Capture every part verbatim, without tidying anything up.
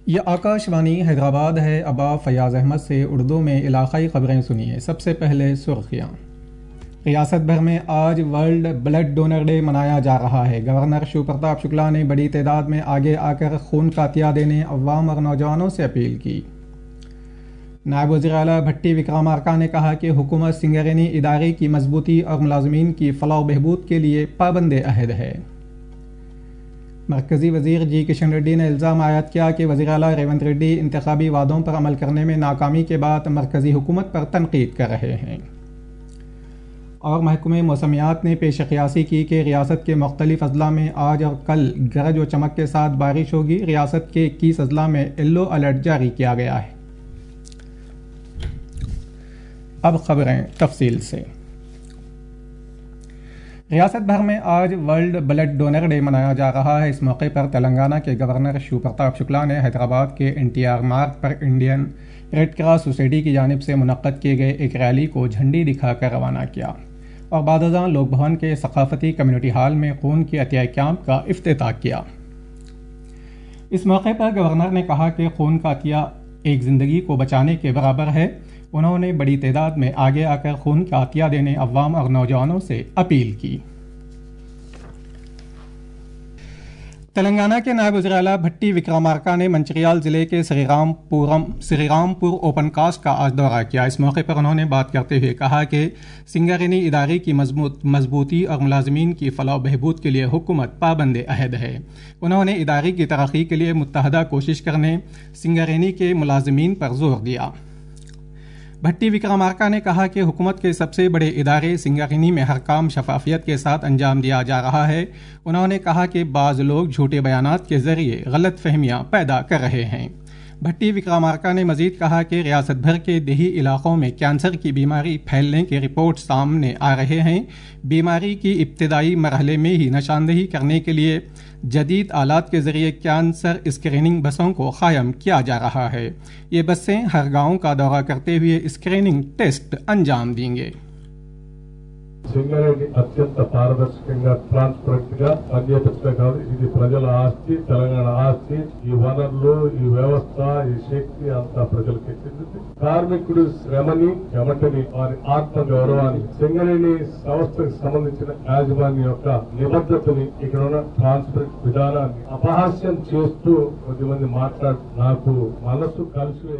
یہ آکاشوانی حیدرآباد ہے۔ اب آپ فیاض احمد سے اردو میں علاقائی خبریں سنیے۔ سب سے پہلے سرخیاں۔ ریاست بھر میں آج ورلڈ بلڈ ڈونر ڈے منایا جا رہا ہے۔ گورنر شیو پرتاپ شکلا نے بڑی تعداد میں آگے آ کر خون کا عطیہ دینے عوام اور نوجوانوں سے اپیل کی۔ نائب وزیر اعلیٰ بھٹی وکرمارکا نے کہا کہ حکومت سنگرینی ادارے کی مضبوطی اور ملازمین کی فلاح و بہبود کے لیے پابند عہد ہے۔ مرکزی وزیر جی کشن ریڈی نے الزام عائد کیا کہ وزیر اعلیٰ ریونت ریڈی انتخابی وعدوں پر عمل کرنے میں ناکامی کے بعد مرکزی حکومت پر تنقید کر رہے ہیں۔ اور محکمہ موسمیات نے پیش قیاسی کی کہ ریاست کے مختلف اضلاع میں آج اور کل گرج و چمک کے ساتھ بارش ہوگی۔ ریاست کے اکیس اضلاع میں یلو الرٹ جاری کیا گیا ہے۔ اب خبریں تفصیل سے۔ ریاست بھر میں آج ورلڈ بلڈ ڈونر ڈے منایا جا رہا ہے۔ اس موقع پر تلنگانہ کے گورنر شیو پرتاپ شکلا نے حیدرآباد کے این ٹی آر مارگ پر انڈین ریڈ کراس سوسائٹی کی جانب سے منعقد کیے گئے ایک ریلی کو جھنڈی دکھا کر روانہ کیا اور بعد ازاں لوک بھون کے ثقافتی کمیونٹی ہال میں خون کے عطیہ کیمپ کا افتتاح کیا۔ اس موقع پر گورنر نے کہا کہ خون کا عطیہ ایک زندگی کو بچانے کے برابر ہے۔ انہوں نے بڑی تعداد میں آگے آ کر خون کا عطیہ دینے عوام اور نوجوانوں سے اپیل کی۔ تلنگانہ کے نائب وزیر اعلیٰ بھٹی وکرمارکا نے منچریال ضلع کے سری رام پورم سری رام پور اوپن کاسٹ کا آج دورہ کیا۔ اس موقع پر انہوں نے بات کرتے ہوئے کہا کہ سنگرینی ادارے کی مضبوطی اور ملازمین کی فلاح و بہبود کے لیے حکومت پابند عہد ہے۔ انہوں نے ادارے کی ترقی کے لیے متحدہ کوشش کرنے سنگرینی کے ملازمین پر زور دیا۔ بھٹی وکرمارکا نے کہا کہ حکومت کے سب سے بڑے ادارے سنگرینی میں ہر کام شفافیت کے ساتھ انجام دیا جا رہا ہے۔ انہوں نے کہا کہ بعض لوگ جھوٹے بیانات کے ذریعے غلط فہمیاں پیدا کر رہے ہیں۔ بھٹی وکرمارکا نے مزید کہا کہ ریاست بھر کے دیہی علاقوں میں کینسر کی بیماری پھیلنے کے رپورٹ سامنے آ رہے ہیں۔ بیماری کی ابتدائی مرحلے میں ہی نشاندہی کرنے کے لیے جدید آلات کے ذریعے کینسر اسکریننگ بسوں کو قائم کیا جا رہا ہے۔ یہ بسیں ہر گاؤں کا دورہ کرتے ہوئے اسکریننگ ٹیسٹ انجام دیں گے۔ సింగరేణి అత్యంత పారదర్శకంగా ట్రాన్స్పరెంట్ గా పనిచేయటమే కాదు, ఇది ప్రజల ఆస్తి, తెలంగాణ ఆస్తి. ఈ వనరులు, ఈ వ్యవస్థ, ఈ శక్తి అంతా ప్రజలకి చెందింది. కార్మికుడి శ్రమని, చెమటని, వారి ఆత్మ గౌరవాన్ని, సింగరేణి సంస్థకు సంబంధించిన యాజమాన్యం యొక్క నిబద్ధతని, ఇక్కడ ఉన్న ట్రాన్స్పరెంట్ విధానాన్ని అపహాస్యం చేస్తూ కొద్దిమంది మాట్లాడు నాకు మనసు కలిసి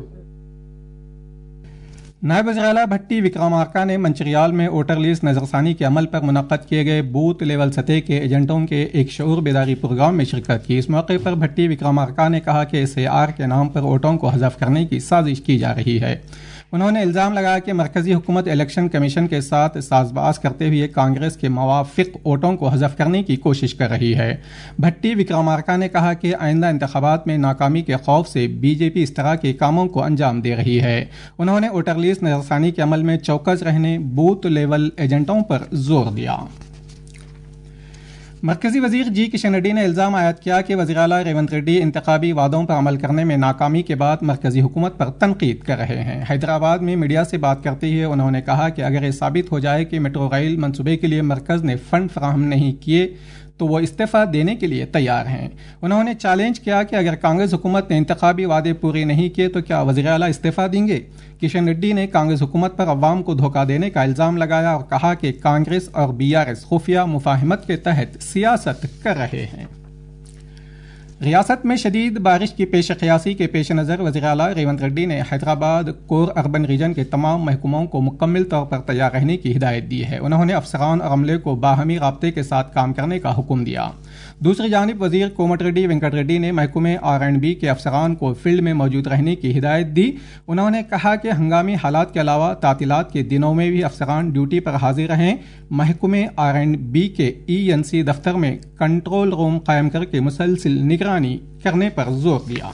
نائب وزیر اعلیٰ بھٹی وکرمارکا نے منچریال میں ووٹر لیسٹ نظرثانی کے عمل پر منعقد کیے گئے بوتھ لیول سطح کے ایجنٹوں کے ایک شعور بیداری پروگرام میں شرکت کی۔ اس موقع پر بھٹی وکرمارکا نے کہا کہ ایس اے آر کے نام پر ووٹوں کو حذف کرنے کی سازش کی جا رہی ہے۔ انہوں نے الزام لگایا کہ مرکزی حکومت الیکشن کمیشن کے ساتھ ساز باز کرتے ہوئے کانگریس کے موافق ووٹوں کو حذف کرنے کی کوشش کر رہی ہے۔ بھٹی وکرمارکا نے کہا کہ آئندہ انتخابات میں ناکامی کے خوف سے بی جے پی اس طرح کے کاموں کو انجام دے رہی ہے۔ انہوں نے ووٹر لیسٹ نظرثانی کے عمل میں چوکس رہنے بوتھ لیول ایجنٹوں پر زور دیا۔ مرکزی وزیر جی کشن ریڈی نے الزام عائد کیا کہ وزیر اعلیٰ ریونت ریڈی انتخابی وعدوں پر عمل کرنے میں ناکامی کے بعد مرکزی حکومت پر تنقید کر رہے ہیں۔ حیدرآباد میں میڈیا سے بات کرتے ہوئے انہوں نے کہا کہ اگر یہ ثابت ہو جائے کہ میٹرو ریل منصوبے کے لیے مرکز نے فنڈ فراہم نہیں کیے تو وہ استعفیٰ دینے کے لیے تیار ہیں۔ انہوں نے چیلنج کیا کہ اگر کانگریس حکومت نے انتخابی وعدے پورے نہیں کیے تو کیا وزیر اعلیٰ استعفیٰ دیں گے؟ کشن ریڈی نے کانگریس حکومت پر عوام کو دھوکہ دینے کا الزام لگایا اور کہا کہ کانگریس اور بی آر ایس خفیہ مفاہمت کے تحت سیاست کر رہے ہیں۔ ریاست میں شدید بارش کی پیش قیاسی کے پیش نظر وزیر اعلیٰ ریونت ریڈی نے حیدرآباد کور اربن ریجن کے تمام محکموں کو مکمل طور پر تیار رہنے کی ہدایت دی ہے۔ انہوں نے افسران اور عملے کو باہمی رابطے کے ساتھ کام کرنے کا حکم دیا۔ دوسری جانب وزیر کومٹ ریڈی وینکٹ ریڈی نے محکمے آر اینڈ بی کے افسران کو فیلڈ میں موجود رہنے کی ہدایت دی۔ انہوں نے کہا کہ ہنگامی حالات کے علاوہ تعطیلات کے دنوں میں بھی افسران ڈیوٹی پر حاضر رہیں۔ محکمے آر اینڈ بی کے ای این سی دفتر میں کنٹرول روم قائم کر کے مسلسل نگرانی کرنے پر زور دیا۔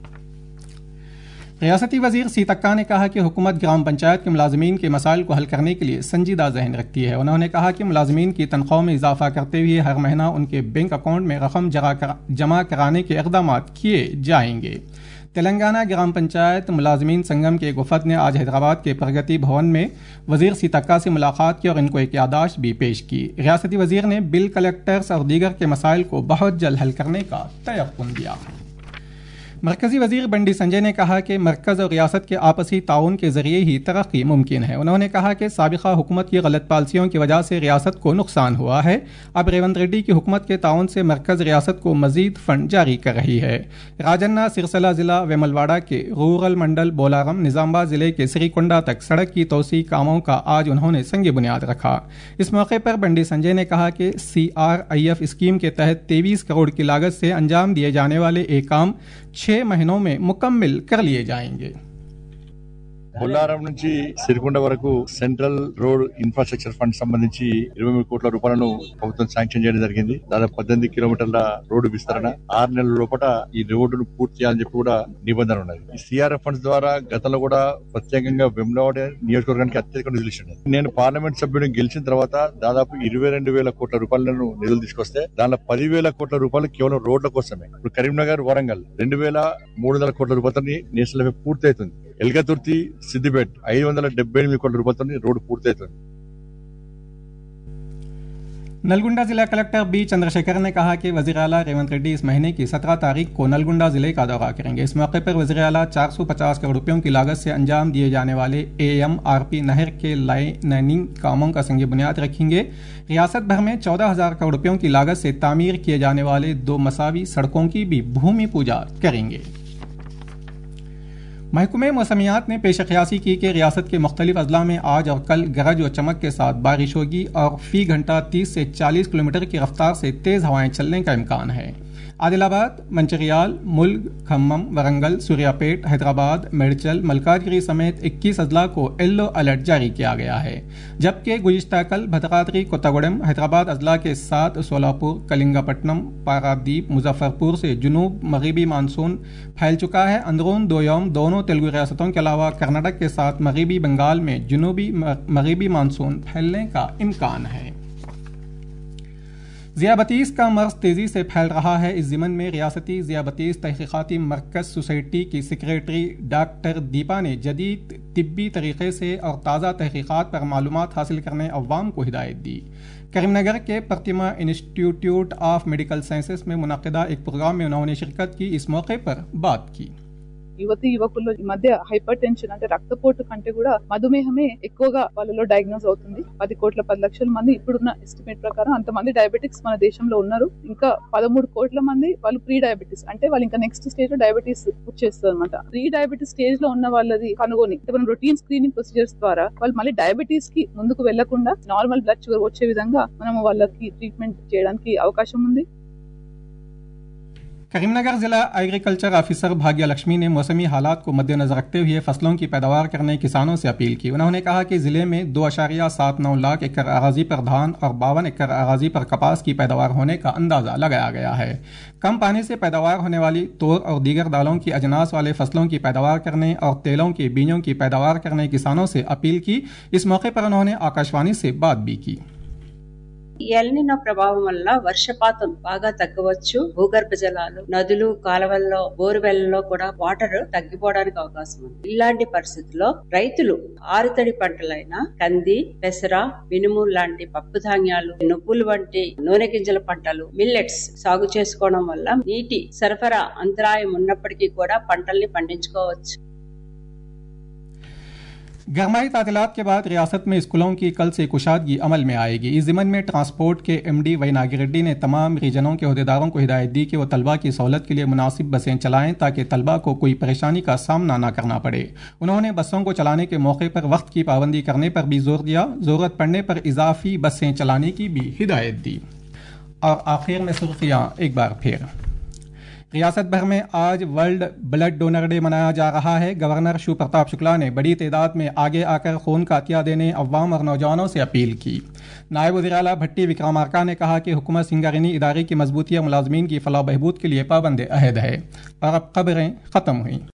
ریاستی وزیر سیتکا نے کہا کہ حکومت گرام پنچایت کے ملازمین کے مسائل کو حل کرنے کے لیے سنجیدہ ذہن رکھتی ہے۔ انہوں نے کہا کہ ملازمین کی تنخواہ میں اضافہ کرتے ہوئے ہر مہینہ ان کے بینک اکاؤنٹ میں رقم جمع کرانے کے اقدامات کیے جائیں گے۔ تلنگانہ گرام پنچایت ملازمین سنگم کے ایک وفد نے آج حیدرآباد کے پرگتی بھون میں وزیر سیتکا سے ملاقات کی اور ان کو ایک یادداشت بھی پیش کی۔ ریاستی وزیر نے بل کلیکٹرز اور دیگر کے مسائل کو بہت جلد حل کرنے کا تیقن دیا۔ मरकजी वजीर बंडी संजय ने कहा कि मरकज और रियासत के आपसी ताउन के जरिए ही तरक्की मुमकिन है। उन्होंने कहा कि साबिका हुकूमत की गलत पॉलिसियों की वजह से रियासत को नुकसान हुआ है। अब रेवंत रेड्डी की हुकूमत के ताउन से मरकज रियासत को मजीद फंड जारी कर रही है। राजन्ना सिरसला जिला वेमलवाड़ा के रूरल मंडल बोलारम निजामाबाद जिले के श्रीकुंडा तक सड़क की तोसी कामों का आज उन्होंने संग बुनियाद रखा। इस मौके पर बंडी संजय ने कहा कि C R I F scheme के तहत तेईस करोड़ की लागत से अंजाम दिए जाने वाले एक काम छह महीनों में मुकम्मल कर लिए जाएंगे। బొల్లారం నుంచి సిరికొండ వరకు సెంట్రల్ రోడ్ ఇన్ఫ్రాస్ట్రక్చర్ ఫండ్ సంబంధించి ఇరవై మూడు కోట్ల రూపాయలను ప్రభుత్వం శాంక్షన్ చేయడం జరిగింది. దాదాపు పద్దెనిమిది కిలోమీటర్ల రోడ్డు విస్తరణ ఆరు నెలల లోపల ఈ రోడ్డును పూర్తి చేయాలని చెప్పి కూడా నిబంధన ఉన్నది. ఈ సిఆర్ఎఫ్ ఫండ్స్ ద్వారా గతంలో కూడా ప్రత్యేకంగా వెమ్లవాడ నియోజకవర్గానికి అత్యధిక నిధులు ఇచ్చింది. నేను పార్లమెంట్ సభ్యుడిని గెలిచిన తర్వాత దాదాపు ఇరవై రెండు వేల కోట్ల రూపాయలను నిధులు తీసుకొస్తే దానిలో పదివేల కోట్ల రూపాయలు కేవలం రోడ్ల కోసమే. ఇప్పుడు కరీంనగర్ వరంగల్ రెండు వేల మూడు వందల కోట్ల రూపాయలతో నేషనల్ హైవే పూర్తి అవుతుంది. ఎల్గతుర్తి సిద్దిపేట ఐదు వందల డెబ్బై ఎనిమిది కోట్ల రూపాయలతో రోడ్డు పూర్తవుతుంది. नलगुंडा जिला कलेक्टर बी चंद्रशेखर ने कहा कि वज़ीर आला रेवंत रेड्डी इस महीने की सत्रह तारीख को नलगुंडा जिले का दौरा करेंगे। इस मौके पर वज़ीर आला चार सौ पचास करोड़ रुपयों की लागत से अंजाम दिए जाने वाले ए एम आर पी नहर के लाइनिंग कामों का संग बुनियाद रखेंगे। रियासत भर में चौदह हजार करोड़ रुपयों की लागत से तामीर किए जाने वाले दो मसावी सड़कों की भी भूमि पूजा करेंगे। महकमे मौसमियात ने पेशकयासी की कि रियासत के मुख्तलिफ अजला में आज और कल गरज व चमक के साथ बारिश होगी और फी घंटा तीस से चालीस किलोमीटर की रफ्तार से तेज़ हवाएं चलने का इम्कान है। आदिलाबाद, मंचिरियाल, मुल्क, खम्मम, वरंगल, सूर्यापेट, हैदराबाद, मेडचल, मलकाजगिरी समेत इक्कीस अजला को येलो अलर्ट जारी किया गया है, जबकि गुज़िश्ता कल भद्राद्री, कोत्तागुडेम, हैदराबाद अजला के साथ सोलापुर, कलिंगापट्टनम, पारादीप, मुजफ्फरपुर से जुनूब मगरिबी मानसून फैल चुका है। अंदरून दो यौम दोनों तेलुगु रियासतों के अलावा कर्नाटक के साथ मगरिबी बंगाल में जुनूबी मगरिबी मानसून फैलने का इम्कान है। ज़ियाबतीस का मर्ज तेज़ी से फैल रहा है। इस ज़िमन में रियासती ज़ियाबतीस तहक़ीक़ाती मरकज़ सोसाइटी की सेक्रेटरी डॉक्टर दीपा ने जदीद तिब्बी तरीक़े से और ताज़ा तहक़ीक़ात पर मालूमात हासिल करने अवाम को हिदायत दी। करीमनगर के Prathima institute of medical sciences में मुनक़िदा एक प्रोग्राम में उन्होंने शिरकत की। इस मौके पर बात की। యువతి యువకుల్లో ఈ మధ్య హైపర్ టెన్షన్ అంటే రక్తపోటు కంటే కూడా మధుమేహమే ఎక్కువగా వాళ్ళలో డయాగ్నోస్ అవుతుంది. పది కోట్ల పది లక్షల మంది ఇప్పుడున్న ఎస్టిమేట్ ప్రకారం అంతమంది డయాబెటిక్స్ మన దేశంలో ఉన్నారు. ఇంకా పదమూడు కోట్ల మంది వాళ్ళు ప్రీ డయాబెటిస్ అంటే వాళ్ళు ఇంకా నెక్స్ట్ స్టేజ్ లో డయాబెటీస్ వచ్చేస్తుంది అనమాట. ప్రీ డయాబెటిస్ స్టేజ్ లో ఉన్న వాళ్ళది కనుగొని మనం రొటీన్ స్క్రీనింగ్ ప్రొసీజర్స్ ద్వారా వాళ్ళు మళ్ళీ డయాబెటీస్ కి ముందుకు వెళ్లకుండా నార్మల్ బ్లడ్ షుగర్ వచ్చే విధంగా మనం వాళ్ళకి ట్రీట్మెంట్ చేయడానికి అవకాశం ఉంది. करीमनगर जिला एग्रीकल्चर ऑफिसर भाग्य लक्ष्मी ने मौसमी हालात को मद्देनजर रखते हुए फसलों की पैदावार करने किसानों से अपील की। उन्होंने कहा कि जिले में दो अशारिया सात नौ लाख एकड़ अराजी पर धान और बावन एकड़ अराजी पर कपास की पैदावार होने का अंदाजा लगाया गया है। कम पानी से पैदावार होने वाली तोर और दीगर दालों की अजनास वाले फसलों की पैदावार करने और तेलों के बीजों की पैदावार करने किसानों से अपील की। इस मौके पर उन्होंने आकाशवाणी से बात भी की। ఎల్నినో ప్రభావం వల్ల వర్షపాతం బాగా తగ్గవచ్చు. భూగర్భ జలాలు, నదులు, కాలువల్లో, బోర్వెల్లో కూడా వాటర్ తగ్గిపోవడానికి అవకాశం ఉంది. ఇలాంటి పరిస్థితుల్లో రైతులు ఆరుతడి పంటలైన కంది, పెసర, మినుము లాంటి పప్పు ధాన్యాలు, నువ్వులు వంటి నూనె గింజల పంటలు, మిల్లెట్స్ సాగు చేసుకోవడం వల్ల నీటి సరఫరా అంతరాయం ఉన్నప్పటికీ కూడా పంటల్ని పండించుకోవచ్చు. गरमाई तातीलात के बाद रियासत में स्कूलों की कल से कुशादगी अमल में आएगी। इस ज़िमन में ट्रांसपोर्ट के एमडी वही नागिरेड्डी ने तमाम रीजनों के अहदेदारों को हिदायत दी कि वो तलबा की सहूलत के लिए मुनासिब बसें चलाएं ताकि तलबा को कोई परेशानी का सामना न करना पड़े। उन्होंने बसों को चलाने के मौके पर वक्त की पाबंदी करने पर भी जोर दिया। ज़रूरत पड़ने पर इजाफी बसें चलाने की भी हिदायत दी। और आखिर में सुर्खियाँ एक बार फिर। रियासत भर में आज वर्ल्ड ब्लड डोनर डे मनाया जा रहा है। गवर्नर शिव प्रताप शुक्ला ने बड़ी तादाद में आगे आकर खून का अतिया देने अवाम और नौजवानों से अपील की। नायब वज़ीर आला भट्टी विक्रमार्का ने कहा कि हुकूमत सिंगारिनी इदारे की मजबूती और मुलाजमीन की फलाह बहबूद के लिए पाबंद अहद है। और अब खबरें ख़त्म हुई।